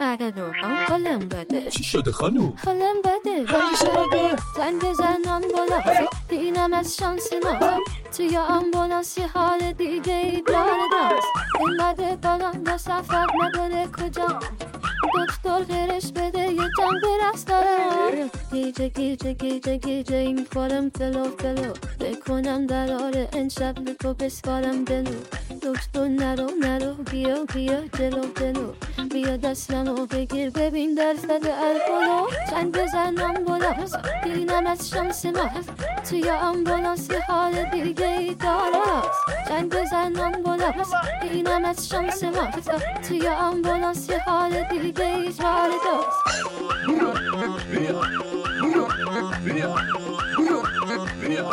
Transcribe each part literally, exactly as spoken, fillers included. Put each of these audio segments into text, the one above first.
اگه روحم حالم بده. چی شده خانوم؟ حالم بده. چی شده؟ زنگ بزن آمبولانس، اینم از شانس ما. توی آمبولانس یه حال دیگه ای داره دست. اینقدر بالان با سفر نداره کجا. دکتر غیرش بده یه جنگ برست داره. گیجه گیجه گیجه گیجه میخورم تلو تلو. بکنم دراره این شب تو بسپارم دلو. دکتر نرو نرو بیا بیا جلو جلو. بیا دستمو بگیر ببین درصد الکلو. زنگ بزن آمبولانس، اینم از شانس ماست. توی آمبولانس یه حال دیگه ای داره. زنگ بزن آمبولانس، اینم از شانس ماست. توی آمبولانس یه حال دیگه ای داره. بیا بیا بیا بیا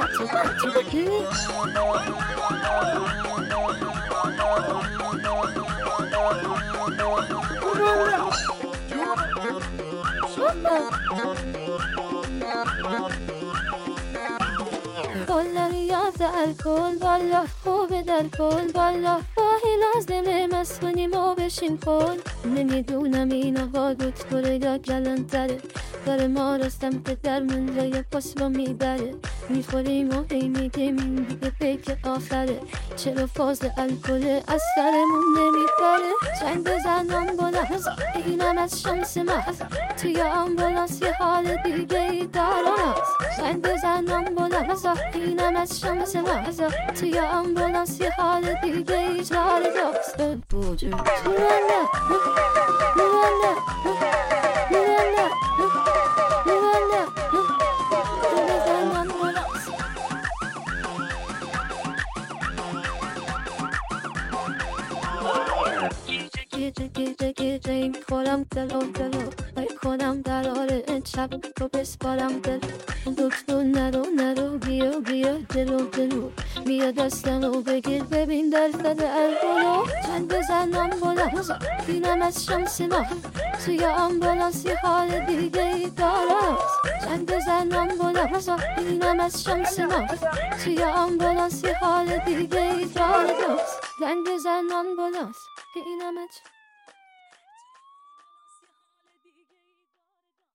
بالا یاد الکل بالا خوبه در کل بالا واهی لازمه مسکنیم و بشین کل. نمیدونم این آقا دکتره یا کلانتره. داره ما رستم که در منجا یا پاس با میبره. میخوریم و هی میگیم این دیگه پیک آخره. چرا فاز الکل از سرمون نمیبره. زنگ بزن آمبولانس، اینم از شانس ماست. توی آمبولانس یه حال دیگه ای داره. زنگ بزن آمبولانس، اینم از شانس ماست. توی آمبولانس یه حال دیگه ای داره. بوجود مولا مولا مولا مولا بزن آمبولانس. گیجه گیجه گیجه میخورم دلو دلو. بکنم دراره این شب تو بسپارم دل. دکتر نرو نرو بیا بیا جلو جلو. بیا دستمو بگیر ببین درصد الکلو. زنگ بزن آمبولانس، اینم از شانس ما. توی آمبولانس یه حال دیگه ای داره. زنگ بزن آمبولانس، اینم از شانس ما. توی آمبولانس یه حال دیگه ای داره. زنگ بزن آمبولانس، اینم از